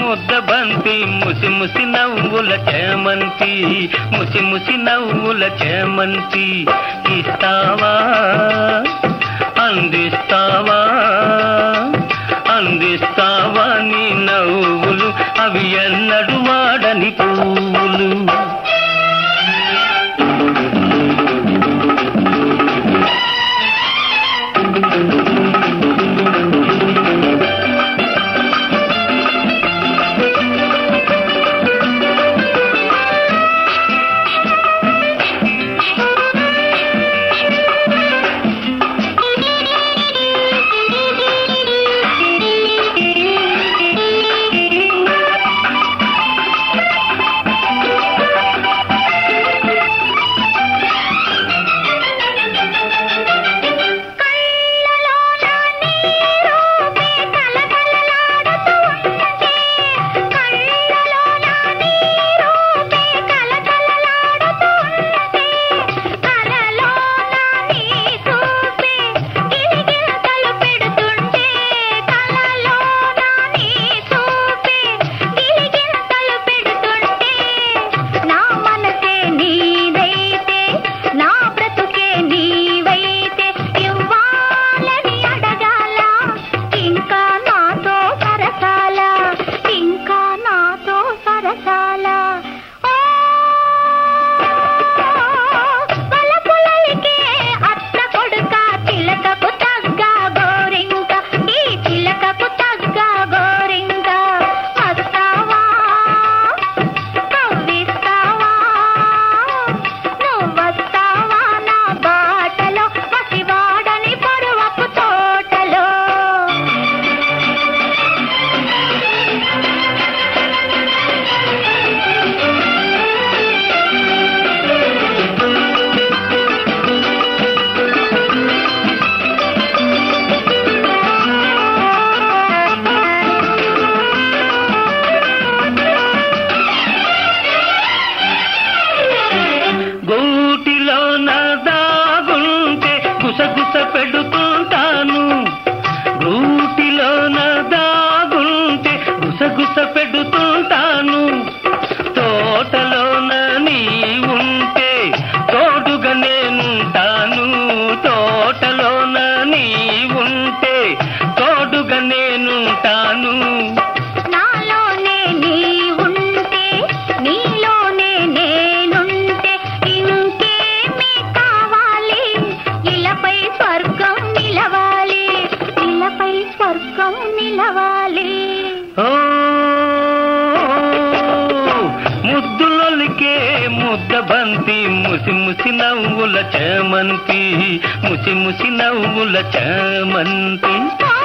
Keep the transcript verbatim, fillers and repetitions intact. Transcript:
ముద్ద బంతి ముసి ముసి నవ్వుల చేమంతి ముసి ముసి నవ్వుల చేమంతి ఇస్తావా అందిస్తావా అందిస్తావా నీ నవ్వులు అవి ఎన్నడు వాడని పువ్వులు. గుసగుస పెడుతుంటాను గూటిలోన దాగుంటే గుసగుస పెడుతుంటాను తోటలోన నీ ఉంటే తోడుగా నేనుంటాను తోటలోన నీ ఉంటే తోడుగా నేనుంటాను ముద్దులొలికే ముద్ద బంతి ముసి ముసి నవ్వుల చేమంతి ముసి ముసి నవ్వుల చేమంతి.